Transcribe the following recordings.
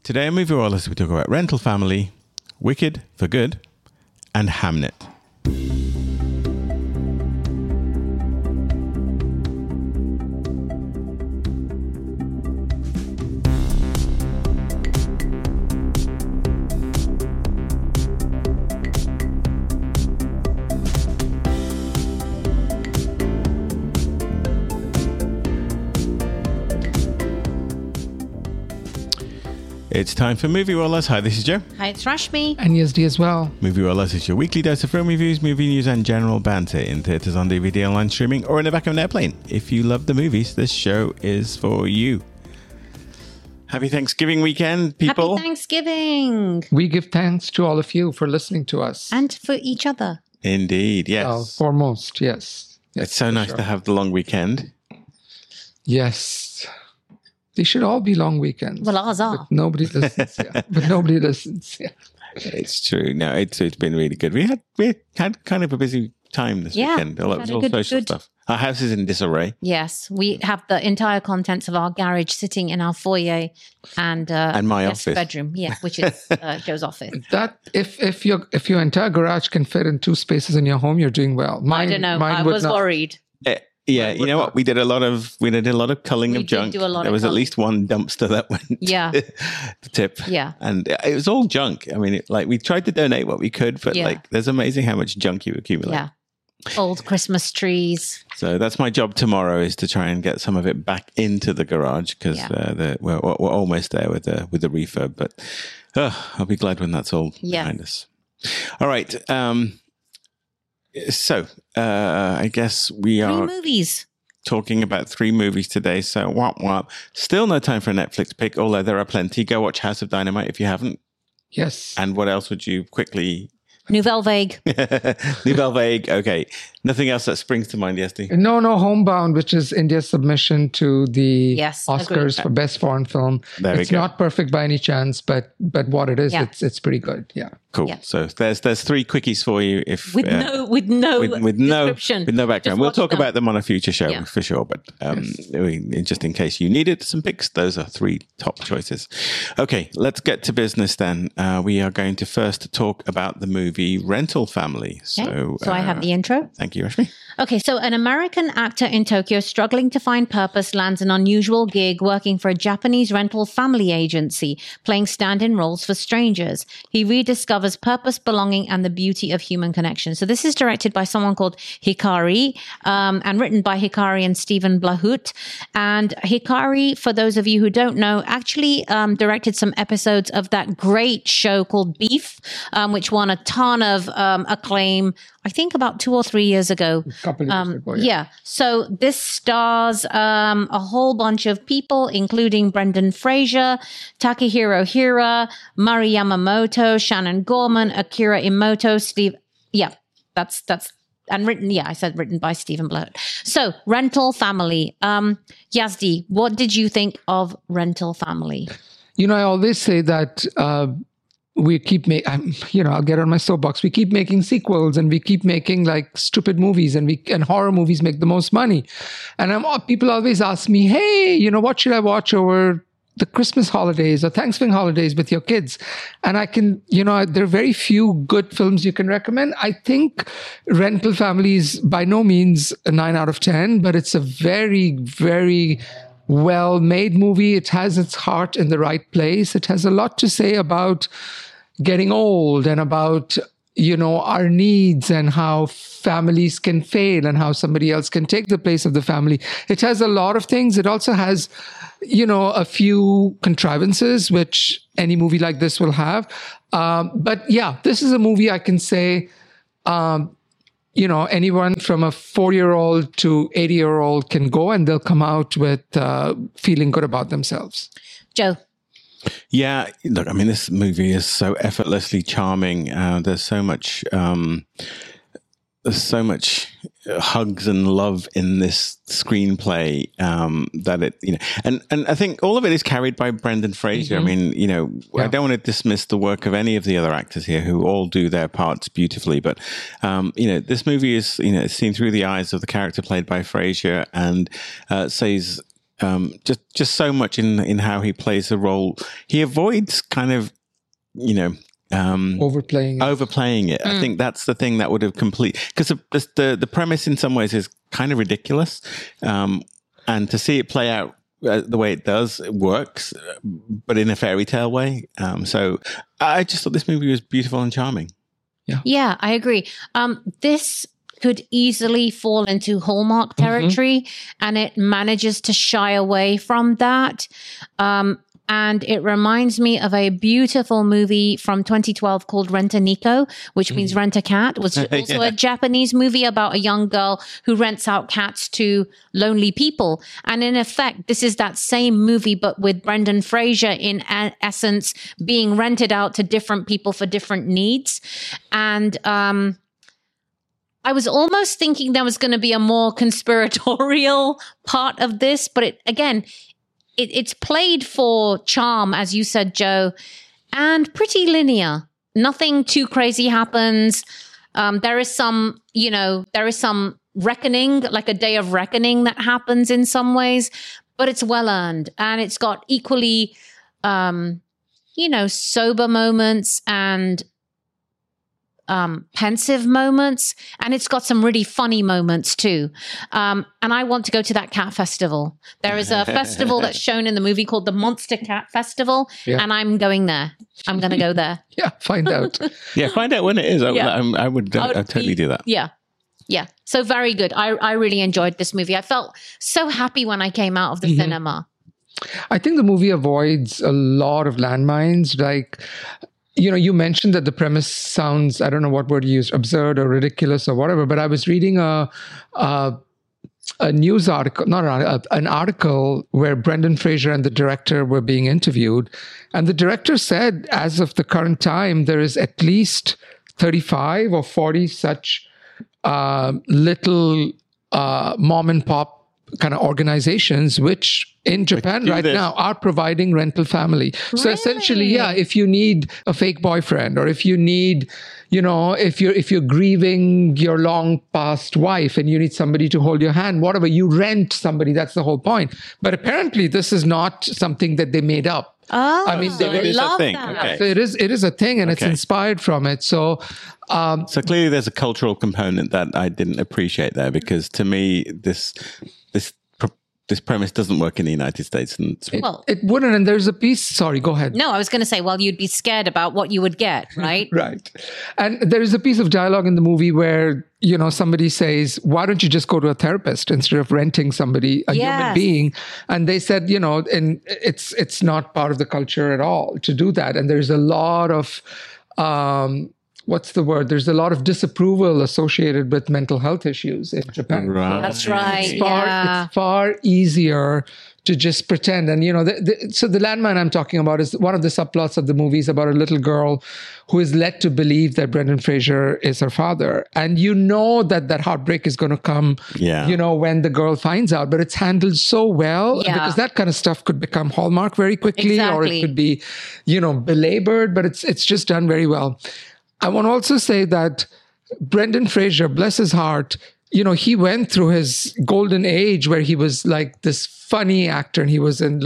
Today on Movie Rollers, we talk about Rental Family, Wicked for Good, and Hamnet. It's time for Movie Rollers. Hi, this is Joe. Hi, it's Rashmi. And Yazdi as well. Movie Rollers is your weekly dose of film reviews, movie news, and general banter in theatres, on DVD, online streaming, or in the back of an airplane. If you love the movies, this show is for you. Happy Thanksgiving weekend, people. Happy Thanksgiving. We give thanks to all of you for listening to us. And for each other. Indeed, yes. Foremost, yes. It's so nice to have the long weekend. Yes. They should all be long weekends. Well, ours are. But nobody listens. Yeah. But nobody listens. Yeah. It's true. No, it's been really good. We had kind of a busy time this weekend. A lot of social stuff. Our house is in disarray. Yes, we have the entire contents of our garage sitting in our foyer and my guest office bedroom. Yeah, which is Joe's office. That if your entire garage can fit in 2 spaces in your home, you're doing well. I don't know. I was worried. Yeah, you know what? We did a lot of culling of junk. There was at least one dumpster that went to the tip. Yeah. And it was all junk. I mean, we tried to donate what we could, but there's amazing how much junk you accumulate. Yeah. Old Christmas trees. So that's my job tomorrow, is to try and get some of it back into the garage, because we're almost there with the refurb, but I'll be glad when that's all behind us. All right. So, I guess we are 3 movies. Talking about 3 movies today. So, whop. Still no time for a Netflix pick, although there are plenty. Go watch House of Dynamite if you haven't. Yes. And what else would you quickly... Nouvelle Vague. Nouvelle Vague. Okay. Nothing else that springs to mind, Yesti? No, Homebound, which is India's submission to the Oscars agreed. for Best Foreign Film. It's not perfect by any chance, but what it is, it's pretty good. Yeah. Cool. Yeah. So there's 3 quickies for you if with no description. With no background. We'll talk about them on a future show for sure. But just in case you needed some picks, those are 3 top choices. Okay, let's get to business then. We are going to first talk about the movie Rental Family. So I have the intro. Thank you, Rashmi. Okay, so an American actor in Tokyo struggling to find purpose lands an unusual gig working for a Japanese rental family agency, playing stand-in roles for strangers. He rediscovers purpose, belonging, and the beauty of human connection. So this is directed by someone called Hikari, and written by Hikari and Stephen Blahut. And Hikari, for those of you who don't know, actually directed some episodes of that great show called Beef, which won a ton of acclaim, I think about 2 or 3 years ago. A couple of years ago, So this stars a whole bunch of people, including Brendan Fraser, Takehiro Hira, Mari Yamamoto, Shannon Gorman, Akira Imoto, Steve. Yeah, that's and written. Yeah, I said written by Stephen Blahut. So Rental Family. Yazdi, what did you think of Rental Family? You know, I always say that. We keep I'll get on my soapbox. We keep making sequels, and we keep making stupid movies, and horror movies make the most money. And people always ask me, hey, what should I watch over the Christmas holidays or Thanksgiving holidays with your kids? And I can, there are very few good films you can recommend. I think Rental Family is by no means a 9 out of 10, but it's a very, very well-made movie. It has its heart in the right place. It has a lot to say about getting old and about, our needs and how families can fail and how somebody else can take the place of the family. It has a lot of things. It also has, a few contrivances, which any movie like this will have. But yeah, this is a movie I can say, anyone from a 4-year-old to 80-year-old can go, and they'll come out with feeling good about themselves. Joe. Yeah, look, I mean, this movie is so effortlessly charming. There's so much hugs and love in this screenplay that it, and I think all of it is carried by Brendan Fraser. Mm-hmm. I mean, I don't want to dismiss the work of any of the other actors here who all do their parts beautifully, but this movie is, it's seen through the eyes of the character played by Fraser, and says just so much in how he plays the role. He avoids kind of, overplaying it. I think that's the thing that would have because the premise in some ways is kind of ridiculous, and to see it play out the way it does, it works, but in a fairy tale way. So I just thought this movie was beautiful and charming. Yeah, I agree. This could easily fall into Hallmark territory, and it manages to shy away from that. And it reminds me of a beautiful movie from 2012 called Rent-A-Nico, which means Rent a Cat. It was also a Japanese movie about a young girl who rents out cats to lonely people. And in effect, this is that same movie, but with Brendan Fraser in essence being rented out to different people for different needs. And I was almost thinking there was going to be a more conspiratorial part of this, but it's played for charm, as you said, Joe, and pretty linear. Nothing too crazy happens. There is some reckoning, like a day of reckoning that happens in some ways, but it's well earned. And it's got equally, sober moments and pensive moments, and it's got some really funny moments too. And I want to go to that cat festival. There is a festival that's shown in the movie called the Monster Cat Festival, and I'm going there. I'm going to go there. Yeah, find out. Find out when it is. I would totally do that. Yeah. So very good. I really enjoyed this movie. I felt so happy when I came out of the cinema. I think the movie avoids a lot of landmines, like, you mentioned that the premise sounds, I don't know what word you used, absurd or ridiculous or whatever, but I was reading a news article, an article where Brendan Fraser and the director were being interviewed. And the director said, as of the current time, there is at least 35 or 40 such little mom and pop kind of organizations, which in Japan right now are providing rental family. Really? So essentially, if you need a fake boyfriend, or if you need, if you're grieving your long past wife and you need somebody to hold your hand, whatever, you rent somebody. That's the whole point. But apparently this is not something that they made up. Oh, I mean, it is a thing. Okay. So it is a thing, and it's inspired from it. So clearly there's a cultural component that I didn't appreciate there, because to me, this premise doesn't work in the United States. And it wouldn't. And there's a piece. Sorry, go ahead. No, I was going to say, you'd be scared about what you would get, right? Right. And there is a piece of dialogue in the movie where, somebody says, why don't you just go to a therapist instead of renting somebody, a human being? And they said, and it's not part of the culture at all to do that. And there's a lot of, what's the word? There's a lot of disapproval associated with mental health issues in Japan. Right. That's right. It's far easier to just pretend. And, so the landmine I'm talking about is one of the subplots of the movie is about a little girl who is led to believe that Brendan Fraser is her father. And that heartbreak is going to come, when the girl finds out. But it's handled so well, because that kind of stuff could become Hallmark very quickly, or it could be, belabored, but it's just done very well. I want to also say that Brendan Fraser, bless his heart, he went through his golden age where he was like this funny actor, and he was in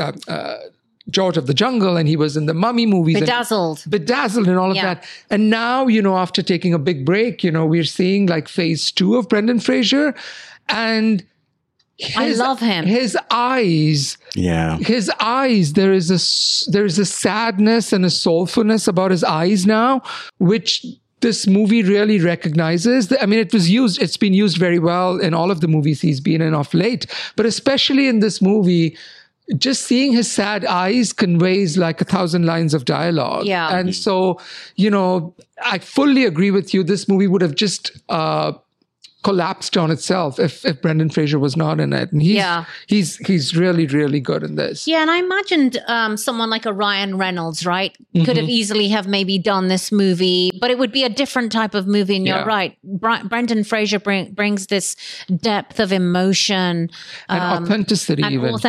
George of the Jungle, and he was in the Mummy movies. Bedazzled and all of that. And now, after taking a big break, we're seeing like phase 2 of Brendan Fraser, and I love him. His eyes. Yeah. His eyes. There is a sadness and a soulfulness about his eyes now, which this movie really recognizes. I mean, it's been used very well in all of the movies he's been in of late, but especially in this movie, just seeing his sad eyes conveys like 1,000 lines of dialogue. Yeah. And so, I fully agree with you. This movie would have just, collapsed on itself if Brendan Fraser was not in it. And he's really, really good in this. Yeah, and I imagined someone like a Ryan Reynolds, right, could have easily have maybe done this movie, but it would be a different type of movie. And you're right. Brendan Fraser brings this depth of emotion and authenticity,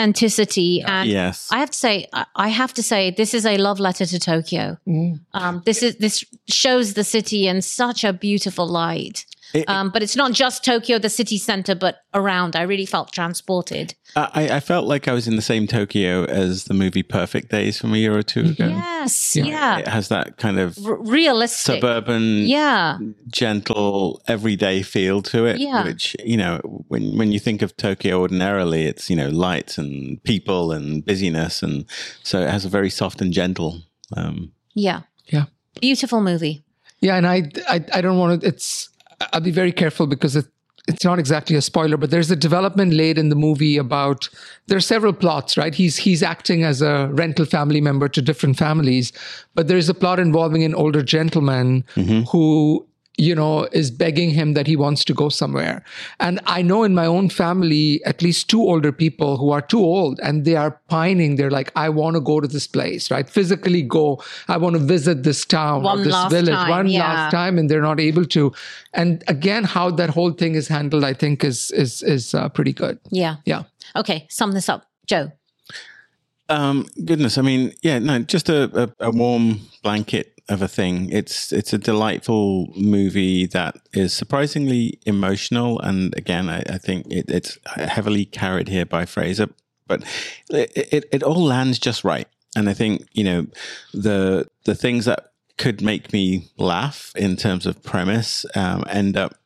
And yes, I have to say, this is a love letter to Tokyo. This shows the city in such a beautiful light. But it's not just Tokyo, the city center, but around. I really felt transported. I felt like I was in the same Tokyo as the movie Perfect Days from a year or two ago. Yes, yeah. It has that kind of realistic, suburban, gentle, everyday feel to it. Yeah. Which, when you think of Tokyo ordinarily, it's, lights and people and busyness. And so it has a very soft and gentle. Yeah. Beautiful movie. Yeah. And I don't want to, I'll be very careful because it's not exactly a spoiler, but there's a development late in the movie about, there are several plots, right? He's acting as a rental family member to different families, but there's a plot involving an older gentleman who, is begging him that he wants to go somewhere. And I know in my own family, at least 2 older people who are too old and they are pining. They're like, I want to go to this place, right? Physically go. I want to visit this town or this village last time, and they're not able to. And again, how that whole thing is handled, I think is pretty good. Yeah. Yeah. Okay. Sum this up, Joe. Goodness. I mean, just a warm blanket of a thing. It's a delightful movie that is surprisingly emotional. And again, I think it's heavily carried here by Fraser, but it all lands just right. And I think, the things that could make me laugh in terms of premise, end up,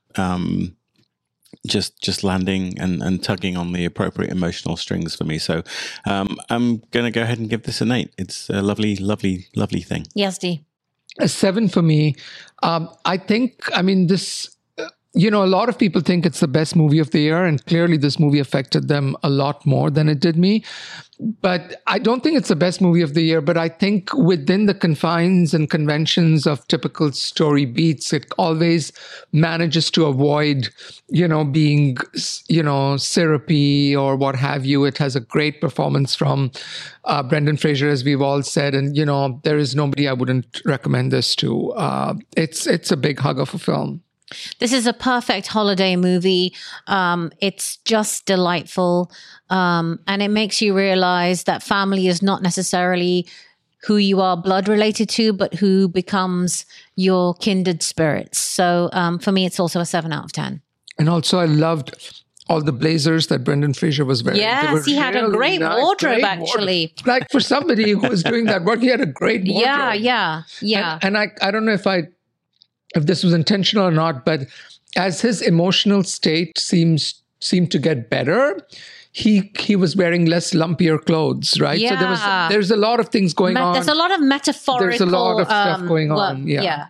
just landing and tugging on the appropriate emotional strings for me. So I'm going to go ahead and give this an 8. It's a lovely, lovely, lovely thing. Yes, Dee. A 7 for me. I think, this, a lot of people think it's the best movie of the year, and clearly this movie affected them a lot more than it did me. But I don't think it's the best movie of the year, but I think within the confines and conventions of typical story beats, it always manages to avoid, being, syrupy or what have you. It has a great performance from Brendan Fraser, as we've all said. And, there is nobody I wouldn't recommend this to. It's a big hug of a film. This is a perfect holiday movie. It's just delightful. And it makes you realize that family is not necessarily who you are blood related to, but who becomes your kindred spirits. So for me, it's also a 7 out of 10. And also I loved all the blazers that Brendan Fraser was wearing. Yes, he had a great wardrobe, actually. Like for somebody who was doing that work, he had a great wardrobe. Yeah. And I don't know if this was intentional or not, but as his emotional state seemed to get better, he was wearing less lumpier clothes, right? Yeah. So there's a lot of things going on. There's a lot of metaphorical. There's a lot of stuff going on. Yeah.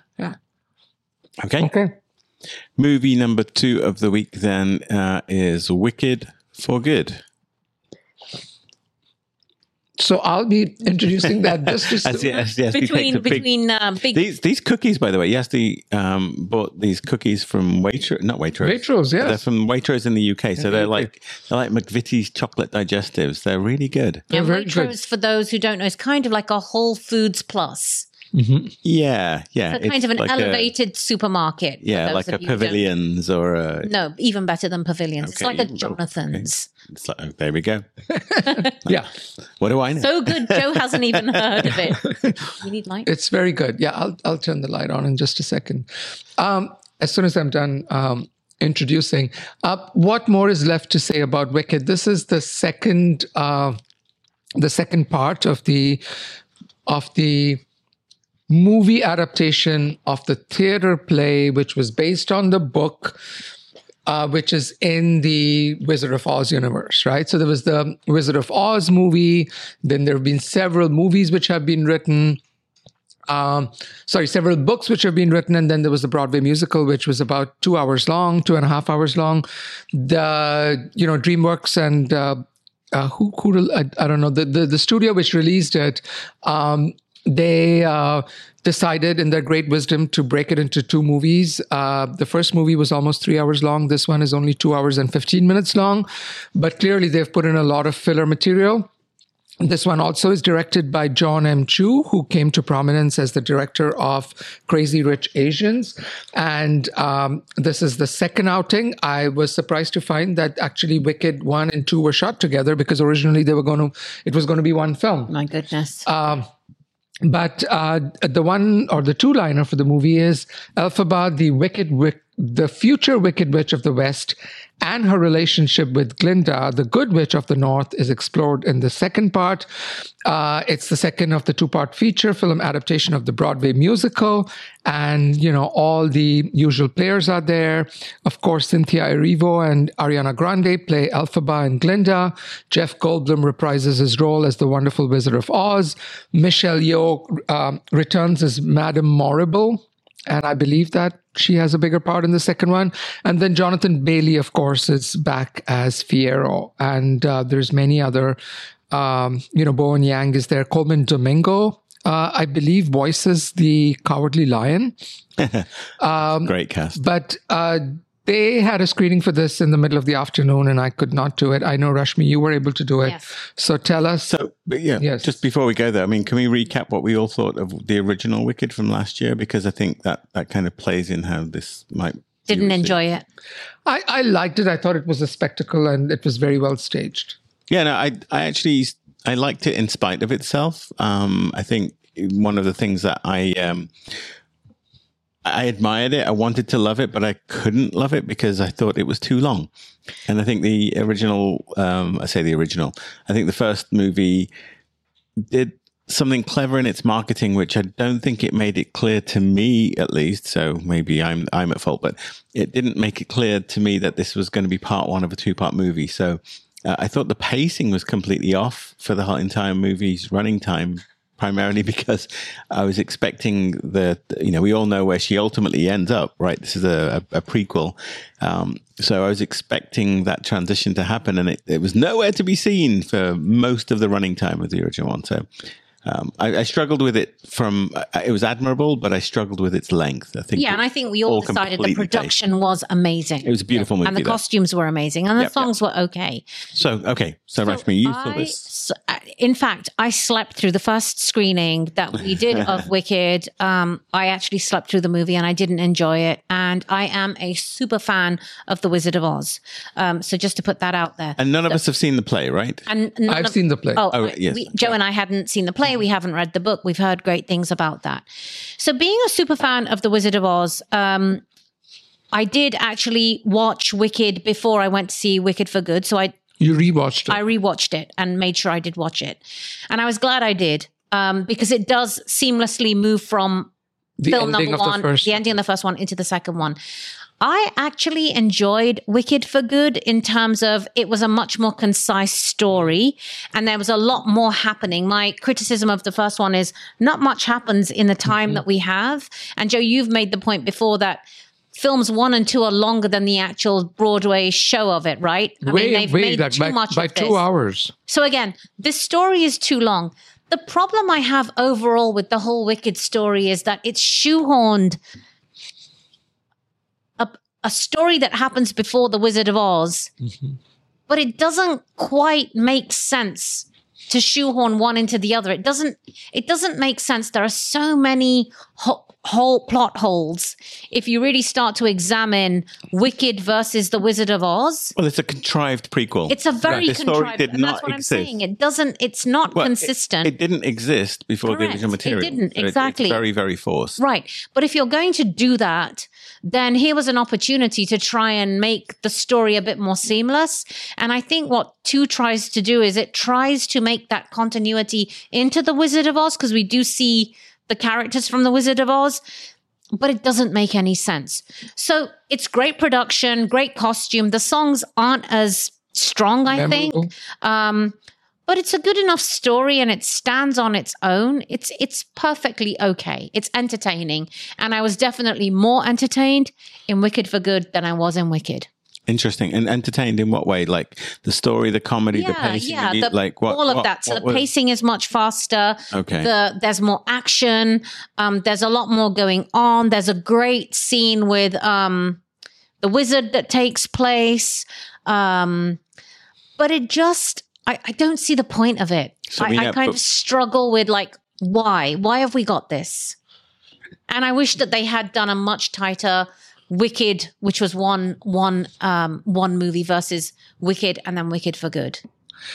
Okay. Movie number 2 of the week then is Wicked for Good. So I'll be introducing that just between big. These cookies, by the way, Yasti bought these cookies from Waitrose. Yeah, they're from Waitrose in the UK. So they're like McVitie's chocolate digestives. They're really good. And Waitrose, for those who don't know, is kind of like a Whole Foods Plus. Mm-hmm. Yeah. So kind of an like elevated supermarket. Yeah, like a Pavilions or a... No, even better than Pavilions. It's like a Jonathan's. Okay. It's like, there we go. Yeah. What do I know? So good, Joe hasn't even heard of it. You need light? It's very good. Yeah, I'll turn the light on in just a second. As soon as I'm done introducing, what more is left to say about Wicked? This is the second part of the movie adaptation of the theater play, which was based on the book, which is in the Wizard of Oz universe, right? So there was the Wizard of Oz movie. Then there have been several movies which have been written. Several books which have been written. And then there was the Broadway musical, which was about 2.5 hours long. The, DreamWorks and I don't know, the studio which released it, they decided in their great wisdom to break it into 2 movies. The first movie was almost 3 hours long. This one is only 2 hours and 15 minutes long. But clearly they've put in a lot of filler material. This one also is directed by John M. Chu, who came to prominence as the director of Crazy Rich Asians. And this is the second outing. I was surprised to find that actually Wicked 1 and 2 were shot together, because originally it was going to be one film. My goodness. But the one or the 2-liner for the movie is Elphaba, the wicked the future Wicked Witch of the West and her relationship with Glinda, the Good Witch of the North, is explored in the second part. It's the second of the two-part feature film adaptation of the Broadway musical. And, all the usual players are there. Of course, Cynthia Erivo and Ariana Grande play Elphaba and Glinda. Jeff Goldblum reprises his role as the Wonderful Wizard of Oz. Michelle Yeoh returns as Madame Morrible. And I believe that she has a bigger part in the second one. And then Jonathan Bailey, of course, is back as Fiyero. And there's many other, Bowen Yang is there. Coleman Domingo, I believe, voices the Cowardly Lion. Great cast. But they had a screening for this in the middle of the afternoon, and I could not do it. I know, Rashmi, you were able to do it. Yes. So tell us. Yes. Just before we go there, can we recap what we all thought of the original Wicked from last year? Because I think that kind of plays in how this might... Didn't enjoy it. I liked it. I thought it was a spectacle, and it was very well staged. Yeah, no, I liked it in spite of itself. I think one of the things that I admired it. I wanted to love it, but I couldn't love it because I thought it was too long. And I think the original, I think the first movie did something clever in its marketing, which I don't think it made it clear to me, at least. So maybe I'm at fault, but it didn't make it clear to me that this was going to be part one of a two-part movie. So I thought the pacing was completely off for the whole entire movie's running time, primarily because I was expecting we all know where she ultimately ends up, right? This is a prequel. So I was expecting that transition to happen, and it was nowhere to be seen for most of the running time of the original one. So I struggled with it it was admirable, but I struggled with its length. I think. Yeah, and I think we all decided the production was amazing. It was a beautiful movie. And the costumes were amazing, and the songs were okay. So Rashmi, you saw this. In fact, I slept through the first screening that we did of Wicked. I actually slept through the movie, and I didn't enjoy it. And I am a super fan of The Wizard of Oz. So just to put that out there. And none of us have seen the play, right? And I've seen the play. Yes. Joe and I hadn't seen the play. We haven't read the book. We've heard great things about that. So being a super fan of The Wizard of Oz, I did actually watch Wicked before I went to see Wicked for Good. So You rewatched it. I rewatched it and made sure I did watch it. And I was glad I did because it does seamlessly move from film number one, the ending of the first one, into the second one. I actually enjoyed Wicked for Good in terms of it was a much more concise story and there was a lot more happening. My criticism of the first one is not much happens in the time that we have. And Joe, you've made the point before that films 1 and 2 are longer than the actual Broadway show of it, right? They've made too much by 2 hours. So again, this story is too long. The problem I have overall with the whole Wicked story is that it's shoehorned a story that happens before The Wizard of Oz, but it doesn't quite make sense to shoehorn one into the other. It doesn't make sense. There are so many whole plot holes if you really start to examine Wicked versus The Wizard of Oz. Well, it's a contrived prequel. It's a very contrived, and that's what I'm saying. It's not consistent. It didn't exist before the original material. It didn't, so exactly. It's very, very forced. Right. But if you're going to do that, then here was an opportunity to try and make the story a bit more seamless. And I think what 2 tries to do is it tries to make that continuity into The Wizard of Oz, because we do see the characters from The Wizard of Oz, but it doesn't make any sense. So it's great production, great costume. The songs aren't as strong, I think. But it's a good enough story and it stands on its own. It's perfectly okay. It's entertaining. And I was definitely more entertained in Wicked for Good than I was in Wicked. Interesting. And entertained in what way? Like the story, the comedy, the pacing? All of that. So the pacing is much faster. Okay. There's more action. There's a lot more going on. There's a great scene with the wizard that takes place. But it just... I don't see the point of it. So I kind of struggle with why? Why have we got this? And I wish that they had done a much tighter Wicked, which was one movie versus Wicked and then Wicked for Good.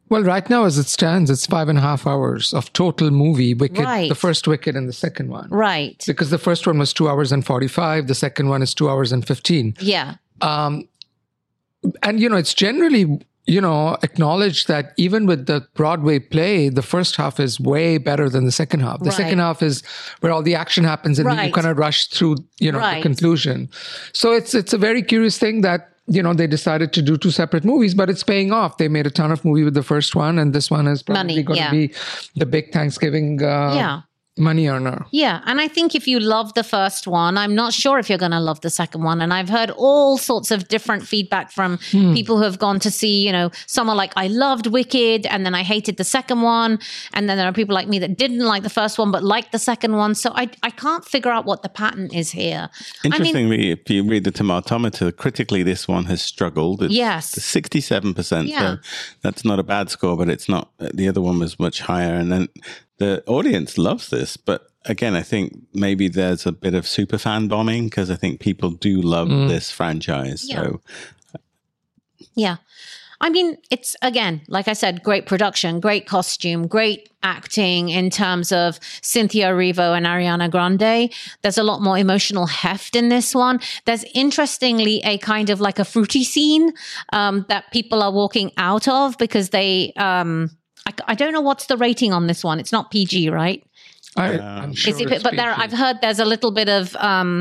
Well, right now, as it stands, it's 5.5 hours of total movie. Wicked, Right. the first Wicked and the second one. Right. Because the first one was 2 hours and 45. The second one is 2 hours and 15. Yeah. And, it's generally, acknowledged that even with the Broadway play, the first half is way better than the second half. The Right. second half is where all the action happens and you Right. kind of rush through, the Right. conclusion. So it's a very curious thing that, they decided to do two separate movies, but it's paying off. They made a ton of money with the first one, and this one is probably Money, going yeah. to be the big Thanksgiving Yeah. money earner. Yeah. And I think if you love the first one, I'm not sure if you're going to love the second one. And I've heard all sorts of different feedback from people who have gone to see, someone like, I loved Wicked and then I hated the second one. And then there are people like me that didn't like the first one, but liked the second one. So I can't figure out what the pattern is here. Interestingly, if you read the tomatometer, critically, this one has struggled. It's Yes. 67%. Yeah. So that's not a bad score, but it's not. The other one was much higher. And then the audience loves this. But again, I think maybe there's a bit of superfan bombing because I think people do love this franchise. Yeah. So Yeah. I mean, it's, again, like I said, great production, great costume, great acting in terms of Cynthia Erivo and Ariana Grande. There's a lot more emotional heft in this one. There's interestingly a kind of like a fruity scene that people are walking out of because they, I don't know what's the rating on this one. It's not PG, right? I'm sure Is it? it's But PG. I've heard there's a little bit of,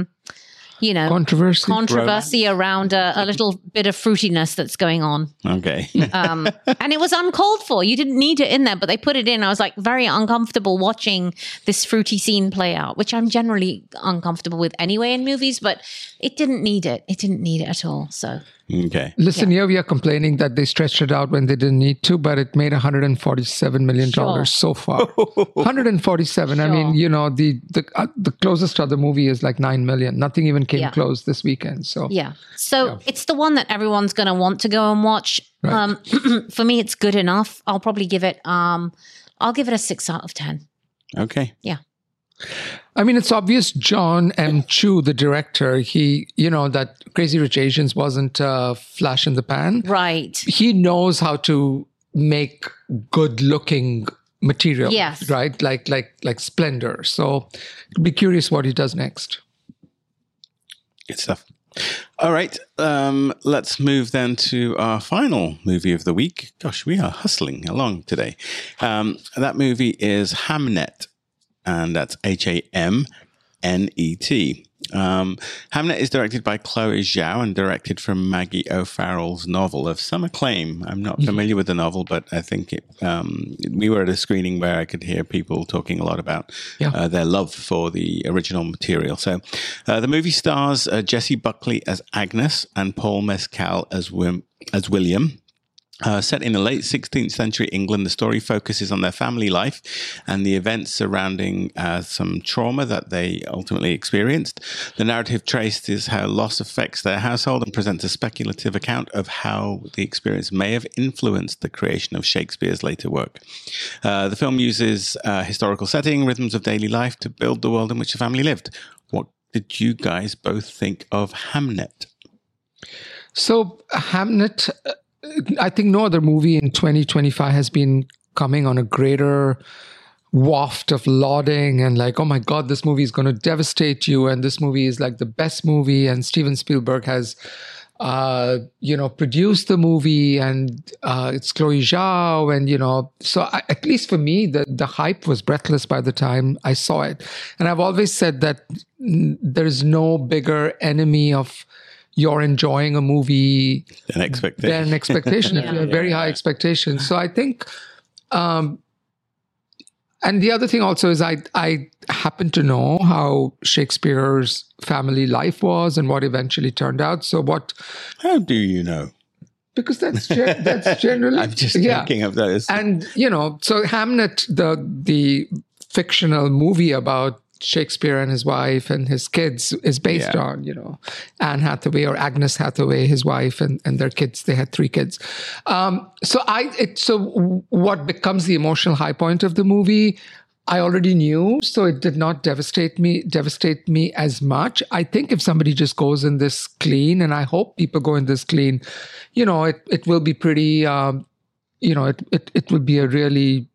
Controversy. around a little bit of fruitiness that's going on. okay. And it was uncalled for. You didn't need it in there, but they put it in. I was like very uncomfortable watching this fruity scene play out, which I'm generally uncomfortable with anyway in movies, but it didn't need it. It didn't need it at all. So Okay. Listen, here we are complaining that they stretched it out when they didn't need to, but it made $147 million Sure. so far. 147. I mean, the closest other movie is like 9 million. Nothing even came Yeah. close this weekend. So yeah. So it's the one that everyone's going to want to go and watch. Right. For me, it's good enough. I'll probably give it, I'll give it a 6 out of 10. Okay. Yeah. I mean, it's obvious John M. Chu, the director, he, that Crazy Rich Asians wasn't a flash in the pan. Right. He knows how to make good looking material. Yes. Right? Like Splendor. So be curious what he does next. Good stuff. All right. Let's move then to our final movie of the week. Gosh, we are hustling along today. That movie is Hamnet. And that's Hamnet. Hamnet is directed by Chloe Zhao and directed from Maggie O'Farrell's novel of some acclaim. I'm not familiar with the novel, but I think we were at a screening where I could hear people talking a lot about their love for the original material. So the movie stars Jessie Buckley as Agnes and Paul Mescal as William. Set in the late 16th century England, the story focuses on their family life and the events surrounding some trauma that they ultimately experienced. The narrative traces how loss affects their household and presents a speculative account of how the experience may have influenced the creation of Shakespeare's later work. The film uses historical setting, rhythms of daily life to build the world in which the family lived. What did you guys both think of Hamnet? So Hamnet, I think no other movie in 2025 has been coming on a greater waft of lauding and like, oh my God, this movie is going to devastate you. And this movie is like the best movie. And Steven Spielberg has, produced the movie and it's Chloe Zhao. And, so at least for me, the hype was breathless by the time I saw it. And I've always said that there's no bigger enemy of you're enjoying a movie An expectation. than expectation. If you have very high Yeah. expectations. So I think, and the other thing also is I happen to know how Shakespeare's family life was and what eventually turned out. So How do you know? because that's generally, I'm just thinking of those. And, so Hamnet, the fictional movie about Shakespeare and his wife and his kids is based on, Anne Hathaway or Agnes Hathaway, his wife and their kids. They had 3 kids. So what becomes the emotional high point of the movie, I already knew, so it did not devastate me as much. I think if somebody just goes in this clean, and I hope people go in this clean, it will be pretty, it would be a really,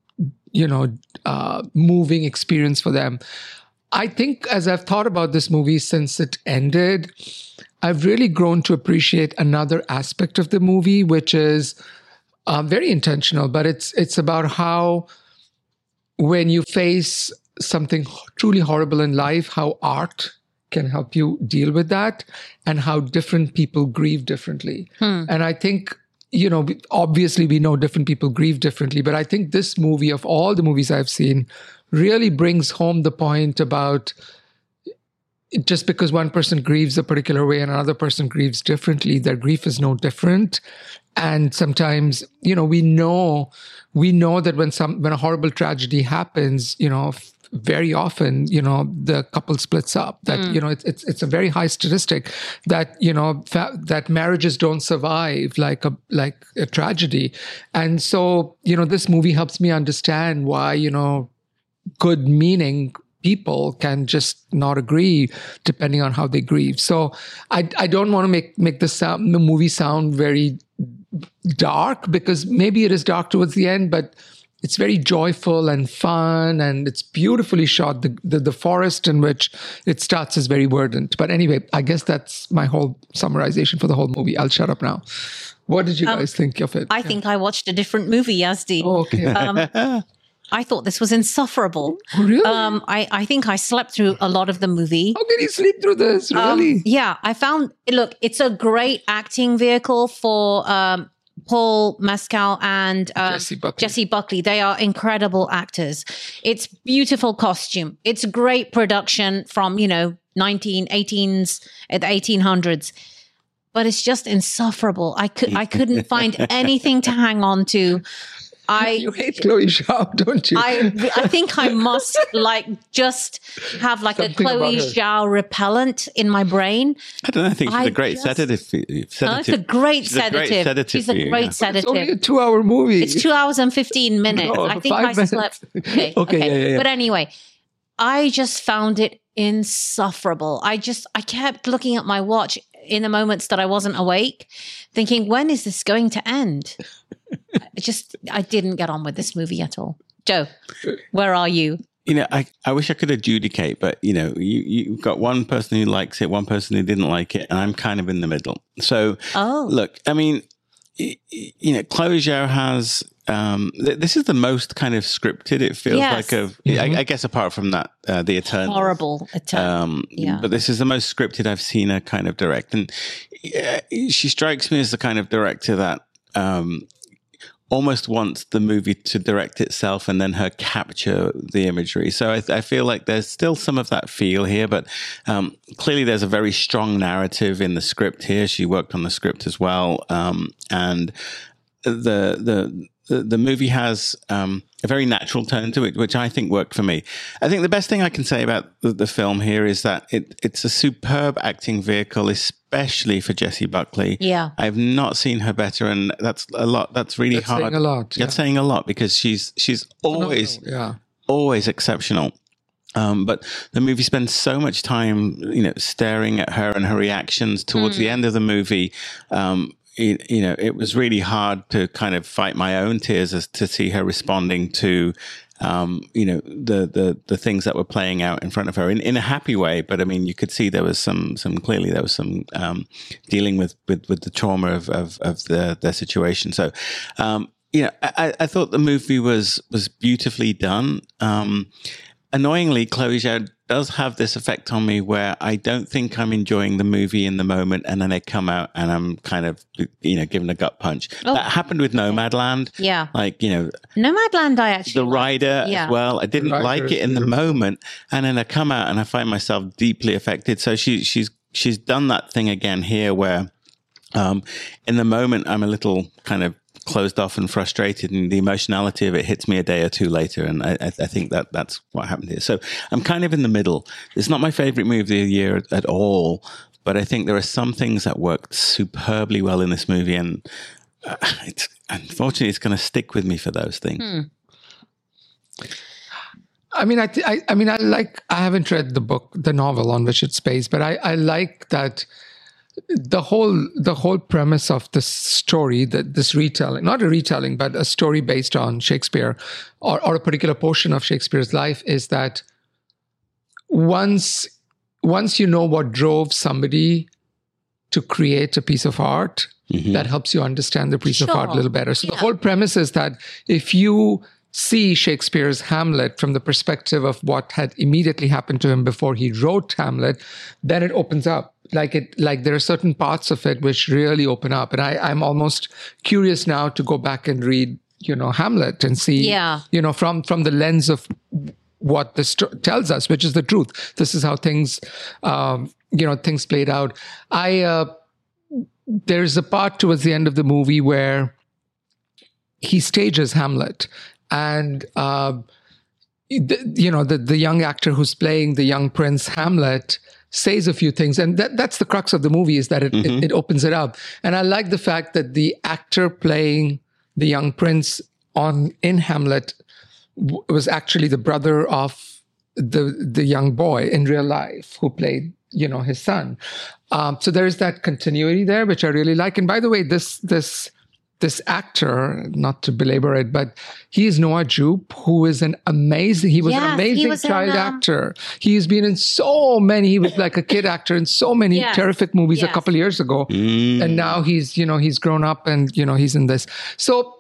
moving experience for them. I think as I've thought about this movie since it ended, I've really grown to appreciate another aspect of the movie, which is very intentional, but it's about how when you face something truly horrible in life, how art can help you deal with that and how different people grieve differently. And I think, obviously we know different people grieve differently, but I think this movie, of all the movies I've seen, really brings home the point about just because one person grieves a particular way and another person grieves differently, their grief is no different. And sometimes, we know that when a horrible tragedy happens, very often, the couple splits up. That it's a very high statistic that that marriages don't survive like a tragedy. And so this movie helps me understand why good meaning people can just not agree depending on how they grieve. So I don't want to make the movie sound very dark, because maybe it is dark towards the end, but it's very joyful and fun, and it's beautifully shot. The forest in which it starts is very verdant. But anyway, I guess that's my whole summarization for the whole movie. I'll shut up now. What did you guys think of it? I think I watched a different movie, Yazdi. Oh, okay. I thought this was insufferable. Oh, really? I think I slept through a lot of the movie. How can you sleep through this? Really? Yeah, look, it's a great acting vehicle for Paul Mescal and Jessie Buckley. They are incredible actors. It's beautiful costume. It's great production from, 1800s. But it's just insufferable. I couldn't find anything to hang on to. You hate Chloe Zhao, don't you? I think I must just have something a Chloe Zhao repellent in my brain. I don't know. I think she's a great sedative. It's a great sedative. She's a great sedative. It's only a 2-hour movie. It's 2 hours and 15 minutes. No, I think I slept. Okay. Yeah. But anyway, I just found it insufferable. I kept looking at my watch in the moments that I wasn't awake, thinking, when is this going to end? I didn't get on with this movie at all. Joe, where are you? I wish I could adjudicate, but you've got one person who likes it, one person who didn't like it, and I'm kind of in the middle. So, look, I mean, Chloe Zhao has. This is the most kind of scripted it feels like I guess apart from that, the Eternals. Horrible Eternals. But this is the most scripted I've seen her kind of direct, and she strikes me as the kind of director that almost wants the movie to direct itself and then her capture the imagery. So I feel like there's still some of that feel here, but clearly there's a very strong narrative in the script here. She worked on the script as well, and the movie has a very natural tone to it, which I think worked for me. I think the best thing I can say about the film here is that it's a superb acting vehicle, especially for Jessie Buckley. Yeah. I've not seen her better, and that's a lot. That's really hard. Saying a lot. That's saying a lot, because she's always always exceptional. But the movie spends so much time, staring at her and her reactions towards the end of the movie. It was really hard to kind of fight my own tears as to see her responding to, the things that were playing out in front of her in a happy way. But I mean, you could see there was some dealing with the trauma of their situation. So, I thought the movie was beautifully done. Annoyingly, Chloe Zhao does have this effect on me where I don't think I'm enjoying the movie in the moment, and then I come out and I'm kind of, given a gut punch. Oh. That happened with Nomadland. Yeah. Nomadland, I actually... The Rider as well. I didn't like it in the moment, and then I come out and I find myself deeply affected. So she's done that thing again here where in the moment I'm a little kind of closed off and frustrated, and the emotionality of it hits me a day or two later, and I think that's what happened here. So I'm kind of in the middle. It's not my favorite movie of the year at all, but I think there are some things that worked superbly well in this movie, and unfortunately it's going to stick with me for those things. I mean, I haven't read the novel on which it's based, but I like that the whole premise of this story, that this retelling, not a retelling, but a story based on Shakespeare or a particular portion of Shakespeare's life, is that once you know what drove somebody to create a piece of art, that helps you understand the piece of art a little better. So the whole premise is that if you see Shakespeare's Hamlet from the perspective of what had immediately happened to him before he wrote Hamlet, then it opens up. Like there are certain parts of it which really open up. And I'm almost curious now to go back and read, Hamlet and see, from the lens of what this tells us, which is the truth. This is how things, things played out. There's a part towards the end of the movie where he stages Hamlet, and the young actor who's playing the young Prince Hamlet says a few things, and that's the crux of the movie, is that it opens it up. And I like the fact that the actor playing the young prince in Hamlet was actually the brother of the young boy in real life who played his son. So there is that continuity there, which I really like. And by the way, this actor, not to belabor it, but he is Noah Jupe, who is an amazing child actor. He's been in so many, he was like a kid actor in so many terrific movies a couple of years ago. And now he's grown up and, he's in this. So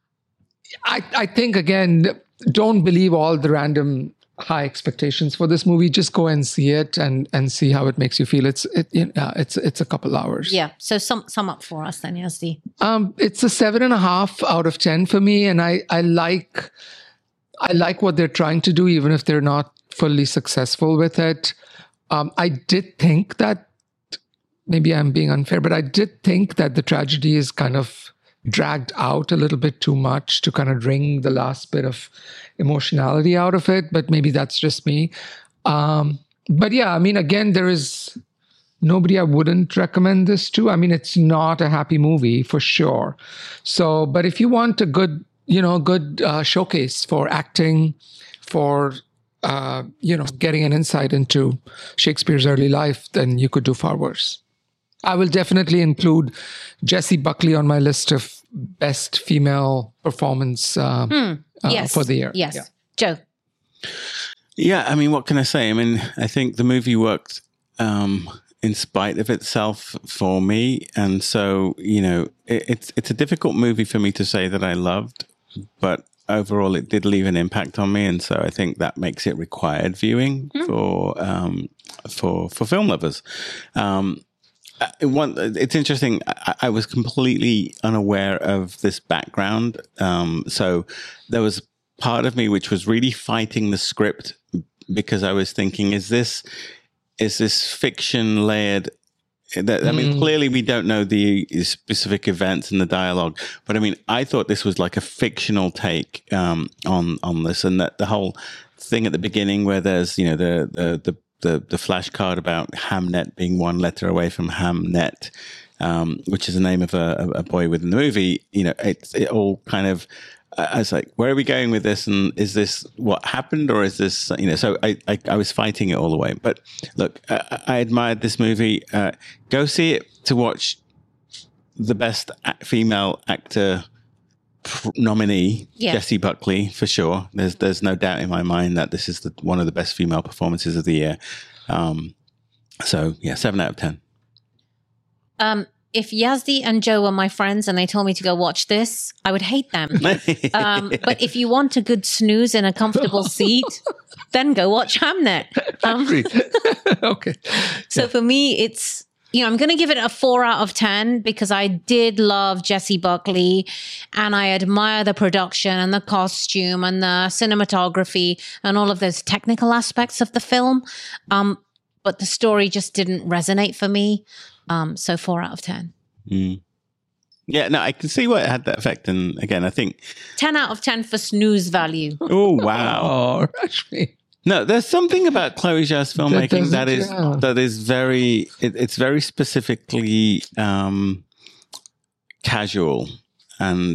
I think, again, don't believe all the random high expectations for this movie. Just go and see it and see how it makes you feel. It's a couple hours. Yeah. So sum up for us then, Yazdi. It's a 7.5 out of 10 for me, and I like what they're trying to do, even if they're not fully successful with it. I did think that, maybe I'm being unfair, but I did think that the tragedy is kind of dragged out a little bit too much to kind of wring the last bit of emotionality out of it, but maybe that's just me. But yeah, I mean, again, there is nobody I wouldn't recommend this to. I mean, it's not a happy movie for sure. So, but if you want a good showcase for acting, for getting an insight into Shakespeare's early life, then you could do far worse. I will definitely include Jessie Buckley on my list of best female performance for the year. Yes. Yeah. Joe. Yeah, I mean, what can I say? I mean, I think the movie worked in spite of itself for me. And so, it's a difficult movie for me to say that I loved, but overall it did leave an impact on me. And so I think that makes it required viewing for film lovers. It's interesting. I was completely unaware of this background. So there was part of me which was really fighting the script, because I was thinking, is this fiction layered? I mean, clearly we don't know the specific events and the dialogue, but I mean, I thought this was like a fictional take on this, and that the whole thing at the beginning where there's the flashcard about Hamnet being one letter away from Hamnet, which is the name of a boy within the movie. It all kind of, I was like, where are we going with this? And is this what happened, or is this, so I was fighting it all the way. But look, I admired this movie. Go see it to watch the best female actor nominee, Jessie Buckley, for sure. There's no doubt in my mind that this is one of the best female performances of the year. So yeah, 7 out of 10. If Yazdi and Joe were my friends and they told me to go watch this, I would hate them. But if you want a good snooze in a comfortable seat, then go watch Hamnet. Okay. So for me, it's, I'm going to give it a 4 out of 10 because I did love Jessie Buckley and I admire the production and the costume and the cinematography and all of those technical aspects of the film. But the story just didn't resonate for me. So 4 out of 10. Yeah, no, I can see why it had that effect. And again, I think 10 out of 10 for snooze value. Oh, wow. Oh, Rashmi. No, there's something about Chloe Zhao's filmmaking that is very, it's very specifically casual, and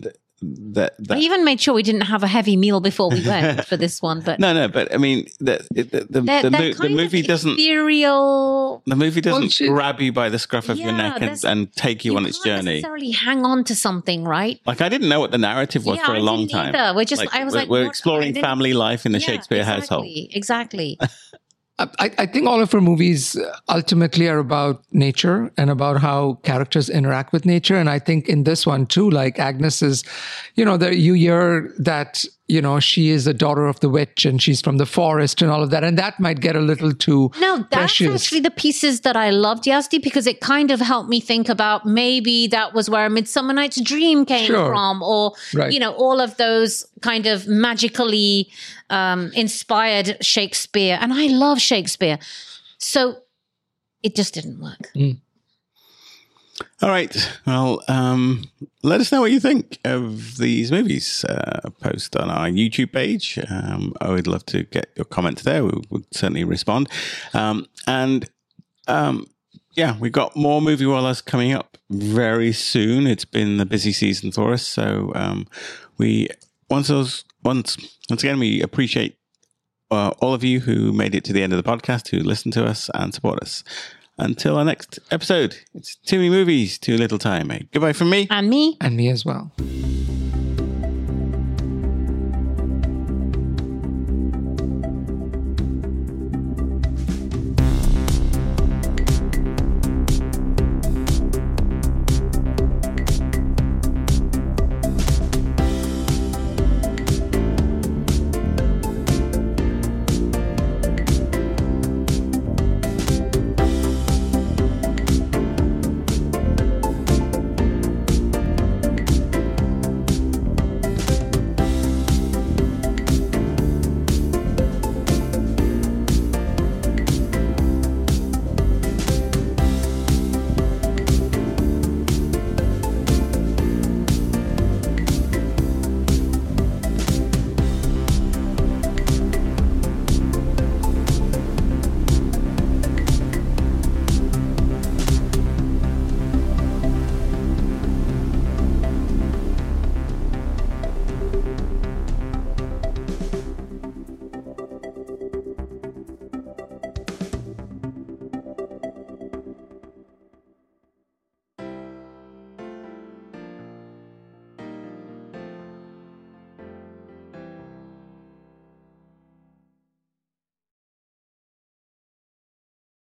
I even made sure we didn't have a heavy meal before we went for this one. But no, but I mean, the movie doesn't. Ethereal. The movie doesn't grab you by the scruff of your neck and take you on its journey. Necessarily hang on to something, right? Like I didn't know what the narrative was for a long time. Either. We're exploring family life in the Shakespeare household. Exactly. I think all of her movies ultimately are about nature and about how characters interact with nature. And I think in this one too, like Agnes is, you hear that, she is a daughter of the witch and she's from the forest and all of that. And that might get a little too No, that's precious. actually the pieces that I loved, Yazdi, because it kind of helped me think about maybe that was where A Midsummer Night's Dream came from, or, all of those kind of magically inspired Shakespeare. And I love Shakespeare. So it just didn't work. All right. Well, let us know what you think of these movies. Post on our YouTube page. I would love to get your comments there. We would certainly respond. We've got more Movie Wallahs coming up very soon. It's been a busy season for us. So once again, we appreciate all of you who made it to the end of the podcast, who listen to us and support us. Until our next episode, it's too many movies, too little time. Goodbye from me. And me. And me as well.